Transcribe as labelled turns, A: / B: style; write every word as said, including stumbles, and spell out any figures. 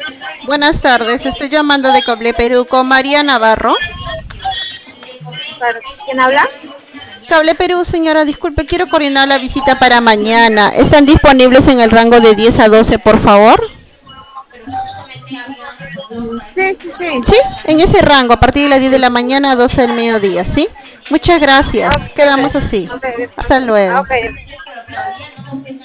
A: Buenas tardes, estoy llamando de Coble Perú con María Navarro.
B: Claro. ¿Quién habla?
A: Cable Perú, señora, disculpe, quiero coordinar la visita para mañana. ¿Están disponibles en el rango de diez a doce, por favor?
B: Sí, sí, sí.
A: Sí, en ese rango, a partir de las diez de la mañana a doce del mediodía, ¿sí? Muchas gracias,
B: Ok,
A: quedamos así.
B: ok,
A: Hasta luego.
B: ok.